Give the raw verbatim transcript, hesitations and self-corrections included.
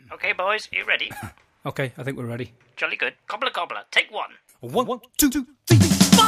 Okay, boys, you ready? Okay, I think we're ready. Jolly good. Cobbler, cobbler, take one. One, one two, two, three.